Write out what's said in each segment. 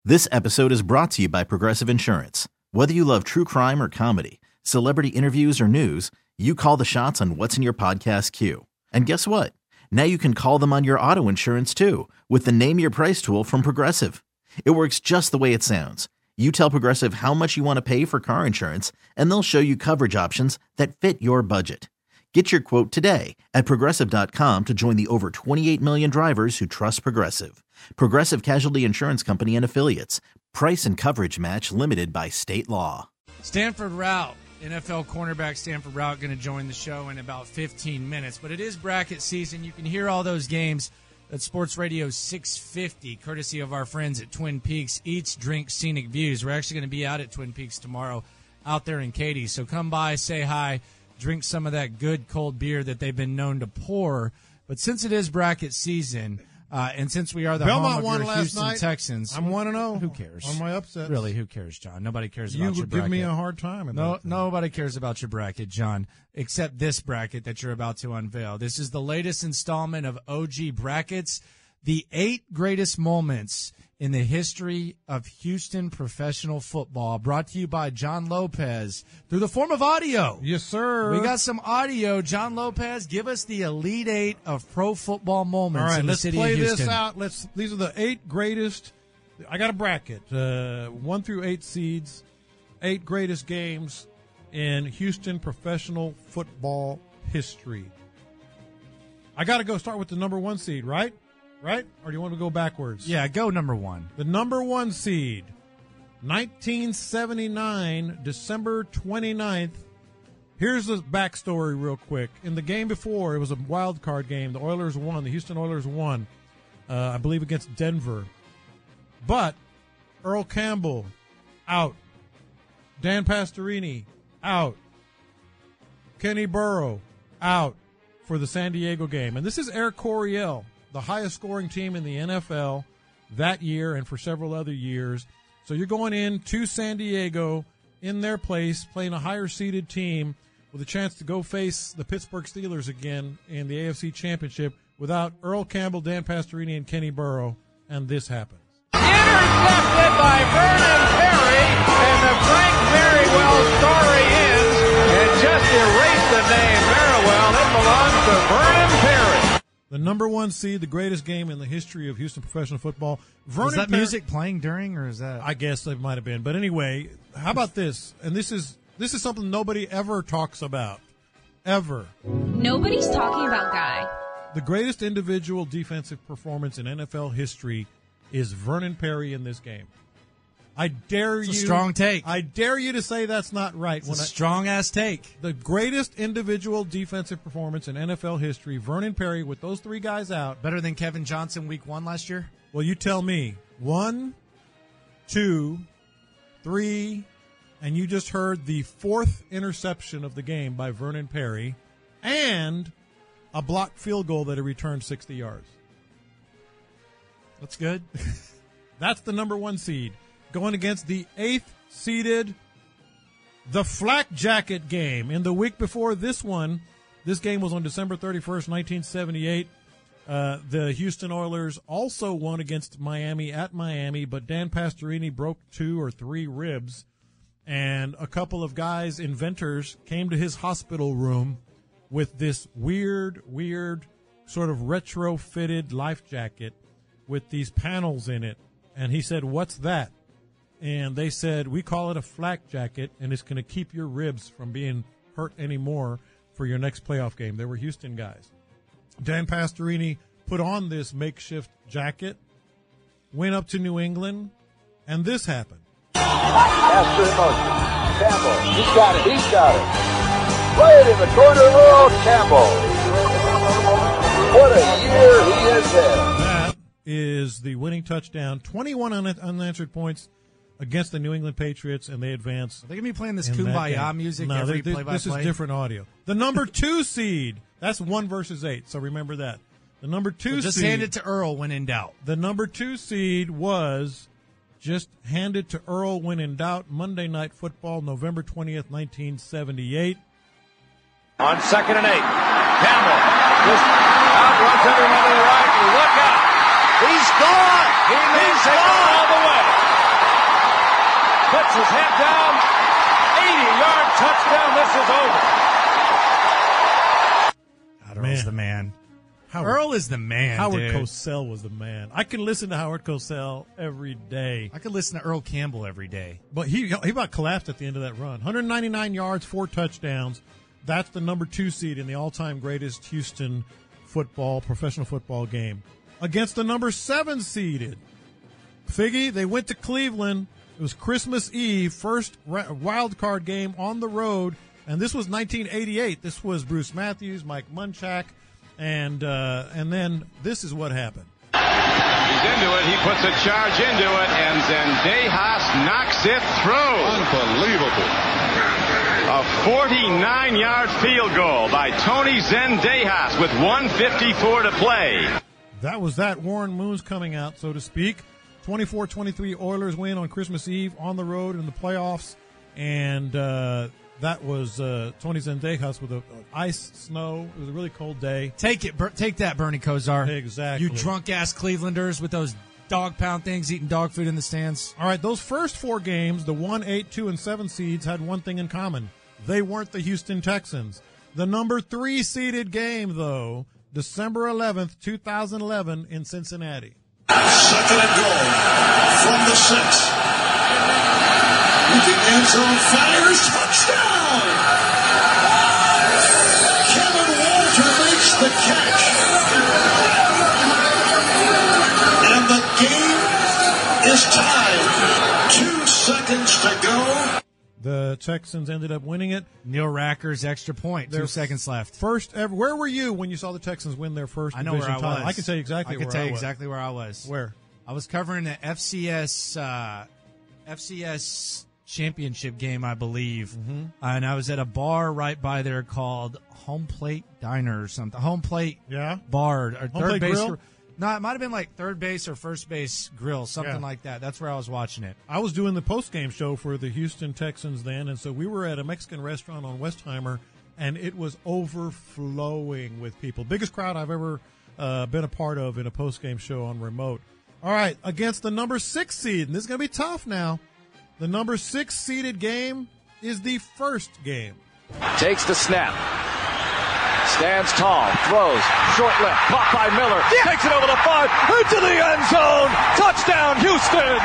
This episode is brought to you by Progressive Insurance. Whether you love true crime or comedy, celebrity interviews or news, you call the shots on what's in your podcast queue. And guess what? Now you can call them on your auto insurance too with the Name Your Price tool from Progressive. It works just the way it sounds. You tell Progressive how much you want to pay for car insurance, and they'll show you coverage options that fit your budget. Get your quote today at Progressive.com to join the over 28 million drivers who trust Progressive. Progressive Casualty Insurance Company and Affiliates. Price and coverage match limited by state law. Stanford Routt, NFL cornerback Stanford Routt, going to join the show in about 15 minutes. But it is bracket season. You can hear all those games at Sports Radio 650, courtesy of our friends at Twin Peaks. Eats, Drink, Scenic Views. We're actually going to be out at Twin Peaks tomorrow out there in Katy. So come by, say hi, drink some of that good cold beer that they've been known to pour. But since it is bracket season, and since we are the Belmont home of your Houston night. Texans, I'm 1-0. Who cares? On my upsets. Really, who cares, John? Nobody cares about your You bracket. give me a hard time. Nobody cares about your bracket, John, except this bracket that you're about to unveil. This is the latest installment of OG Brackets, the 8 greatest moments in the history of Houston professional football, brought to you by John Lopez through the form of audio. Yes, sir. We got some audio. John Lopez, give us the Elite 8 of pro football moments in the city of Houston. Let's play this out. These are the 8 greatest. I got a bracket, 1 through 8 seeds, 8 greatest games in Houston professional football history. I got to go start with the number 1 seed, right? Right? Or do you want to go backwards? Yeah, go number 1. The number 1 seed, 1979, December 29th. Here's the backstory real quick. In the game before, it was a wild card game. The Oilers won. The Houston Oilers won, I believe, against Denver. But Earl Campbell, out. Dan Pastorini, out. Kenny Burrow, out for the San Diego game. And this is Air Coryell, the highest scoring team in the NFL that year and for several other years. So you're going in to San Diego in their place, playing a higher seeded team with a chance to go face the Pittsburgh Steelers again in the AFC Championship without Earl Campbell, Dan Pastorini, and Kenny Burrow. And this happens. Intercepted by Vernon Perry, and the Frank Merriwell story ends and just erased the name Merriwell. It belongs to Vernon Perry. The number 1 seed, the greatest game in the history of Houston professional football. Is that music playing during, or is that? I guess it might have been. But anyway, how about this? And this is something nobody ever talks about. Ever. Nobody's talking about Guy. The greatest individual defensive performance in NFL history is Vernon Perry in this game. I dare you. It's a strong take. I dare you to say that's not right. It's a strong-ass take. The greatest individual defensive performance in NFL history, Vernon Perry, with those 3 guys out. Better than Kevin Johnson week 1 last year? Well, you tell me. 1, 2, 3, and you just heard the 4th interception of the game by Vernon Perry and a blocked field goal that he returned 60 yards. That's good. That's the number 1 seed. Going against the 8th seeded, the Flak Jacket game. In the week before this one, this game was on December 31st, 1978. The Houston Oilers also won against Miami at Miami, but Dan Pastorini broke 2 or 3 ribs, and a couple of guys, inventors, came to his hospital room with this weird, sort of retrofitted life jacket with these panels in it. And he said, "What's that?" And they said, "We call it a flak jacket, and it's going to keep your ribs from being hurt anymore for your next playoff game." They were Houston guys. Dan Pastorini put on this makeshift jacket, went up to New England, and this happened. Pass in motion. Campbell, he's got it. Played in the corner, Earl Campbell. What a year he has had. That is the winning touchdown. 21 unanswered points against the New England Patriots, and they advance. Are they going to be playing this Kumbaya music every play-by-play? This is different audio. The number 2 seed, that's 1 versus 8, so remember that. The number 2 just seed. hand it to Earl when in doubt. The number 2 seed was just handed to Earl when in doubt. Monday Night Football, November 20th, 1978. On 2nd and 8, Campbell just outruns everyone to the right. Look out. He's gone. He's gone all the way. puts his head down. 80-yard touchdown. This is over. God, Earl's the man. Howard, Earl is the man, Howard dude. Cosell was the man. I can listen to Howard Cosell every day. I could listen to Earl Campbell every day. But he about collapsed at the end of that run. 199 yards, 4 touchdowns. That's the number 2 seed in the all-time greatest Houston professional football game. Against the number 7 seeded Figgy, they went to Cleveland. It was Christmas Eve, first wild card game on the road, and this was 1988. This was Bruce Matthews, Mike Munchak, and then this is what happened. He's into it. He puts a charge into it, and Zendejas knocks it through. Unbelievable. A 49-yard field goal by Tony Zendejas with 1:54 to play. That was that. Warren Moon's coming out, so to speak. 24-23 Oilers win on Christmas Eve on the road in the playoffs, and that was Tony Zendejas with ice, snow. It was a really cold day. Take that, Bernie Kosar. Exactly. You drunk-ass Clevelanders with those dog pound things eating dog food in the stands. All right, those first 4 games, the 1, 8, 2, and 7 seeds had one thing in common. They weren't the Houston Texans. The number 3 seeded game, though, December 11th, 2011 in Cincinnati. Second and goal from the 6. Looking end zone, fires, touchdown! Kevin Walter makes the catch. And the game is tied. 2 seconds to go. The Texans ended up winning it. Neil Racker's extra point. 2 seconds left. First ever. Where were you when you saw the Texans win their first I know division where I title? was. I can tell you exactly where I was. exactly where I was. Where? I was covering the FCS championship game, I believe. Mm-hmm. And I was at a bar right by there called Home Plate Diner or something. Home Plate Bar. Or Home third Plate base. Grill? No, it might have been like third base or first base grill, something like that. That's where I was watching it. I was doing the post-game show for the Houston Texans then, and so we were at a Mexican restaurant on Westheimer, and it was overflowing with people. Biggest crowd I've ever been a part of in a post-game show on remote. All right, against the number 6 seed, and this is going to be tough now. The number 6 seeded game is the first game. Takes the snap. Stands tall, throws, short left, caught by Miller, takes it over the 5, into the end zone, touchdown Houston!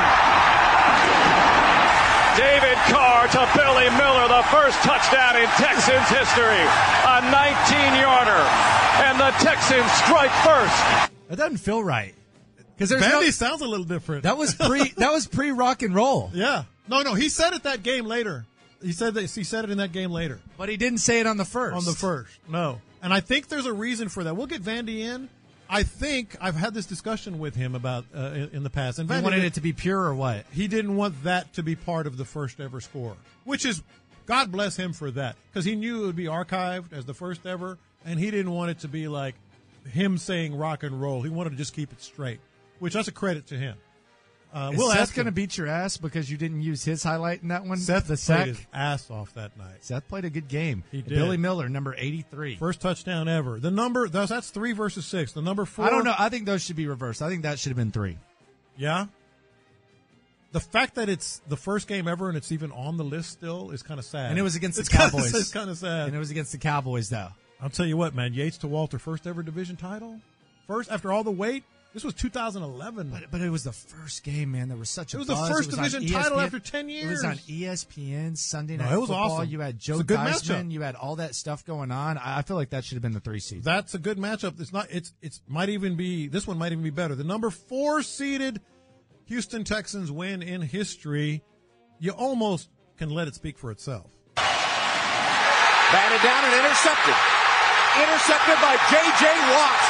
David Carr to Billy Miller, the first touchdown in Texans history, a 19-yarder, and the Texans strike first. That doesn't feel right. Because Vandy sounds a little different. That was pre rock and roll. Yeah. No, he said it that game later. He said it in that game later. But he didn't say it on the first. On the first, no. And I think there's a reason for that. We'll get Vandy in. I think I've had this discussion with him about in the past. And He Vandy wanted it to be pure or what? He didn't want that to be part of the first ever score, which is, God bless him for that, because he knew it would be archived as the first ever, and he didn't want it to be like him saying rock and roll. He wanted to just keep it straight, which that's a credit to him. Is Seth going to beat your ass because you didn't use his highlight in that one? Seth the played sack? his ass off that night. Seth played a good game. He did. Billy Miller, number 83. First touchdown ever. The number, that's 3 versus 6. The number 4. I don't know. I think those should be reversed. I think that should have been 3. Yeah? The fact that it's the first game ever and it's even on the list still is kind of sad. And it was against the Cowboys. It's kind of sad. And it was against the Cowboys, though. I'll tell you what, man. Yates to Walter, first ever division title? First, after all the wait? This was 2011. But it was the first game, man. There was such a buzz. It was the first division title after 10 years. It was on ESPN, Sunday Night it was Football. awesome. You had Joe It's a good Theismann. matchup. You had all that stuff going on. I feel like that should have been the 3 seed. That's a good matchup. It's not. It's might even be. This one might even be better. The number 4 seeded Houston Texans win in history. You almost can let it speak for itself. Batted down and intercepted. Intercepted by J.J. Watt.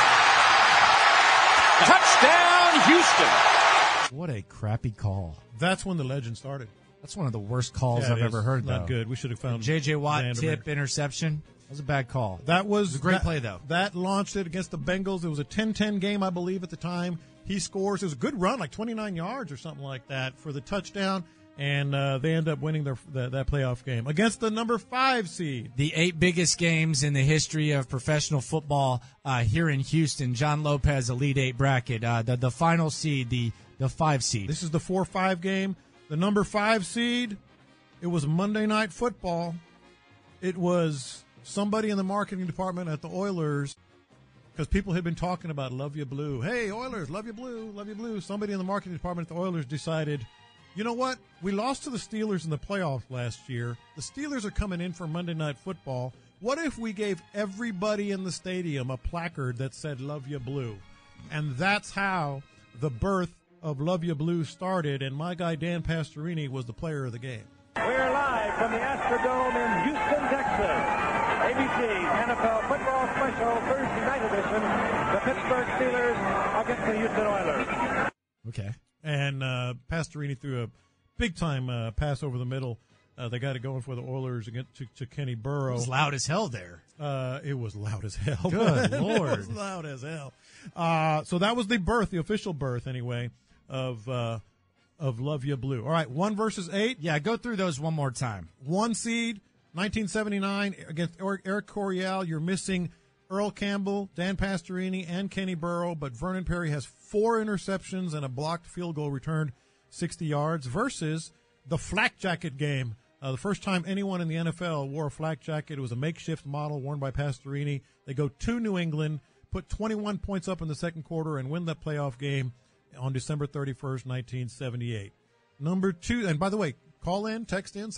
Touchdown, Houston. What a crappy call. That's when the legend started. That's one of the worst calls Yeah, I've it ever is. heard, Not though. good. We should have found J.J. Watt Vandermeer. tip interception. That was a bad call. That was a great play, though. That launched it against the Bengals. It was a 10-10 game, I believe, at the time. He scores. It was a good run, like 29 yards or something like that for the touchdown, and they end up winning that playoff game against the number 5 seed. The 8 biggest games in the history of professional football here in Houston. John Lopez, Elite 8 bracket. The final seed, the 5 seed. This is the 4-5 game. The number 5 seed, it was Monday Night Football. It was somebody in the marketing department at the Oilers, because people had been talking about Love You Blue. Hey, Oilers, love you blue, love you blue. Somebody in the marketing department at the Oilers decided, you know what? We lost to the Steelers in the playoffs last year. The Steelers are coming in for Monday Night Football. What if we gave everybody in the stadium a placard that said Love You Blue? And that's how the birth of Love You Blue started, and my guy Dan Pastorini was the player of the game. We're live from the Astrodome in Houston, Texas. ABC NFL Football Special Thursday night edition. The Pittsburgh Steelers against the Houston Oilers. Okay. And Pastorini threw a big-time pass over the middle. They got it going for the Oilers against to Kenny Burrow. It was loud as hell there. It was loud as hell. Good Lord. It was loud as hell. So that was the birth, the official birth anyway, of Love You Blue. All right, 1 versus 8. Yeah, go through those one more time. 1 seed, 1979 against Eric Coryell. You're missing Earl Campbell, Dan Pastorini, and Kenny Burrow, but Vernon Perry has 4 interceptions and a blocked field goal returned 60 yards versus the flak jacket game. The first time anyone in the NFL wore a flak jacket, it was a makeshift model worn by Pastorini. They go to New England, put 21 points up in the second quarter, and win that playoff game on December 31st, 1978. Number 2, and by the way, call in, text in,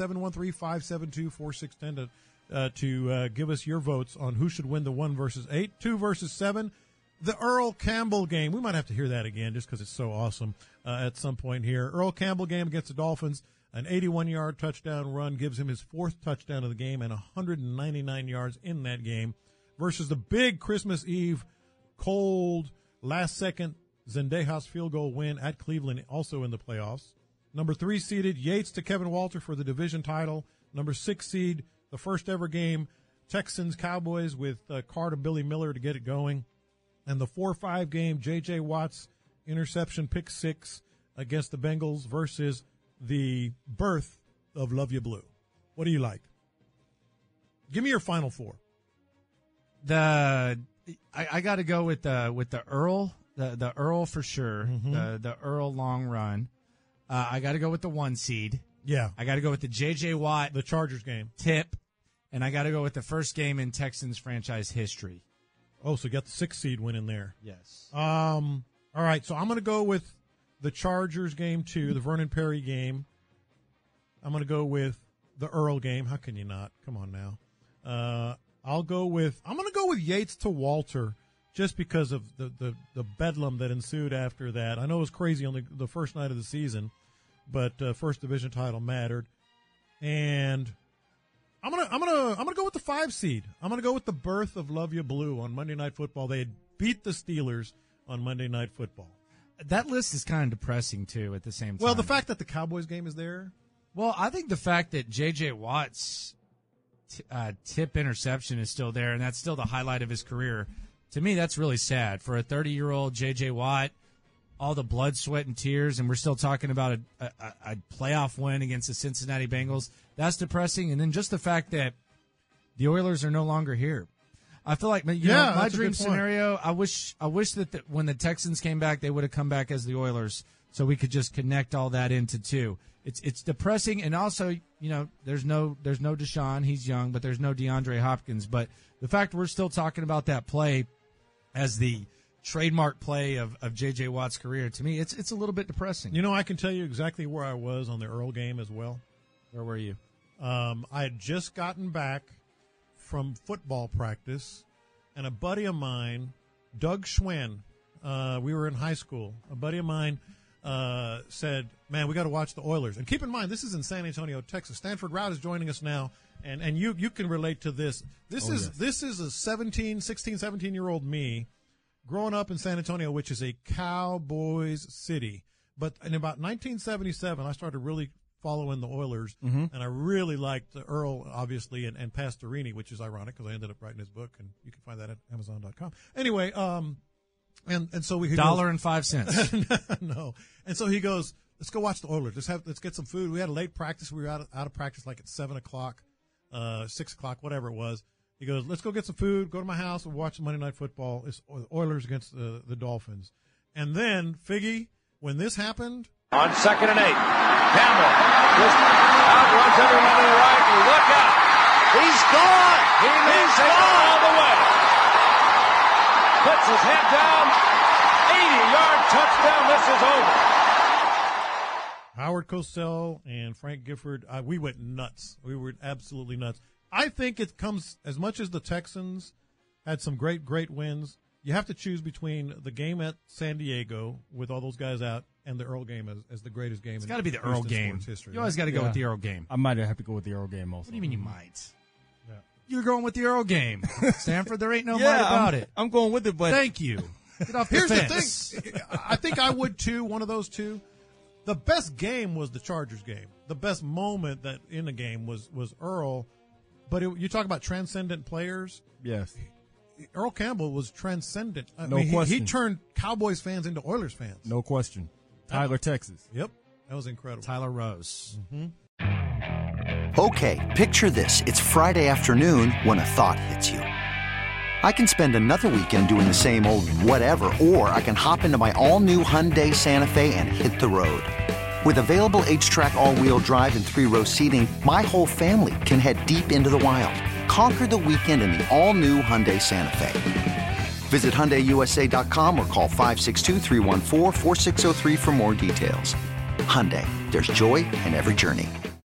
713-572-4610 to give us your votes on who should win the 1 versus 8. 2 versus 7, the Earl Campbell game. We might have to hear that again just because it's so awesome at some point here. Earl Campbell game against the Dolphins. An 81-yard touchdown run gives him his 4th touchdown of the game and 199 yards in that game versus the big Christmas Eve, cold, last-second Zendejas field goal win at Cleveland, also in the playoffs. Number 3 seeded Yates to Kevin Walter for the division title. Number 6 seed, the first ever game, Texans-Cowboys with Carr to Billy Miller to get it going. And the 4-5 game, J.J. Watt's interception pick 6 against the Bengals versus the birth of Love You Blue. What do you like? Give me your final 4. I got to go with the Earl, the Earl for sure. Mm-hmm. The Earl long run. I got to go with the 1 seed. Yeah. I got to go with the J.J. Watt, the Chargers game tip, and I got to go with the first game in Texans franchise history. Oh, so you got the 6 seed win in there. Yes. All right, so I'm going to go with the Chargers game 2, the Vernon Perry game. I'm going to go with the Earl game. How can you not? Come on now. I'm going to go with Yates to Walter just because of the bedlam that ensued after that. I know it was crazy on the first night of the season, but first division title mattered. And I'm gonna go with the 5 seed. I'm gonna go with the birth of Love You Blue on Monday Night Football. They had beat the Steelers on Monday Night Football. That list is kind of depressing too. At the same time, well, the fact that the Cowboys game is there. Well, I think the fact that J.J. Watt's tip interception is still there, and that's still the highlight of his career. To me, that's really sad for a 30-year-old J.J. Watt. All the blood, sweat, and tears, and we're still talking about a playoff win against the Cincinnati Bengals. That's depressing. And then just the fact that the Oilers are no longer here. I feel like my dream scenario. I wish that when the Texans came back, they would have come back as the Oilers, so we could just connect all that into 2. It's depressing, and also there's no Deshaun, he's young, but there's no DeAndre Hopkins. But the fact we're still talking about that play as the trademark play of J.J. Watt's career, to me, it's a little bit depressing. I can tell you exactly where I was on the Earl game as well. Where were you? I had just gotten back from football practice, and a buddy of mine, Doug Schwen, we were in high school. A buddy of mine said, man, we got to watch the Oilers. And keep in mind, this is in San Antonio, Texas. Stanford Rout is joining us now, and you can relate to this. This is a 16, 17-year-old me growing up in San Antonio, which is a Cowboys city. But in about 1977, I started really following the Oilers, and I really liked Earl, obviously, and Pastorini, which is ironic because I ended up writing his book, and you can find that at Amazon.com. Anyway, and so we $1.05. No, and so he goes, let's go watch the Oilers. Let's get some food. We had a late practice. We were out of practice like at 7 o'clock, 6 o'clock, whatever it was. He goes, let's go get some food. Go to my house. We'll watch Monday Night Football. It's Oilers against the Dolphins. And then Figgy, when this happened, on 2nd and 8, Campbell Just outruns everyone to the right, and look out. He's gone. He may take it all the way. Puts his head down. 80-yard touchdown. This is over. Howard Cosell and Frank Gifford, we went nuts. We were absolutely nuts. I think it comes, as much as the Texans had some great wins, you have to choose between the game at San Diego with all those guys out and the Earl game as the greatest game. It's got to be the Earl game. History, you always got to go with the Earl game. I might have to go with the Earl game also. What do you mean you might? Yeah. You're going with the Earl game. Stanford, there ain't no might about it. I'm going with it, but thank you. Get off the Here's fence. the thing. I think I would too, one of those two. The best game was the Chargers game. The best moment that in the game was Earl. But you talk about transcendent players. Yes. Earl Campbell was transcendent. No question. He turned Cowboys fans into Oilers fans. No question. Tyler, Texas. Yep. That was incredible. Tyler Rose. Mm-hmm. Okay, picture this. It's Friday afternoon when a thought hits you. I can spend another weekend doing the same old whatever, or I can hop into my all-new Hyundai Santa Fe and hit the road. With available H-Track all-wheel drive and 3-row seating, my whole family can head deep into the wild. Conquer the weekend in the all-new Hyundai Santa Fe. Visit HyundaiUSA.com or call 562-314-4603 for more details. Hyundai, there's joy in every journey.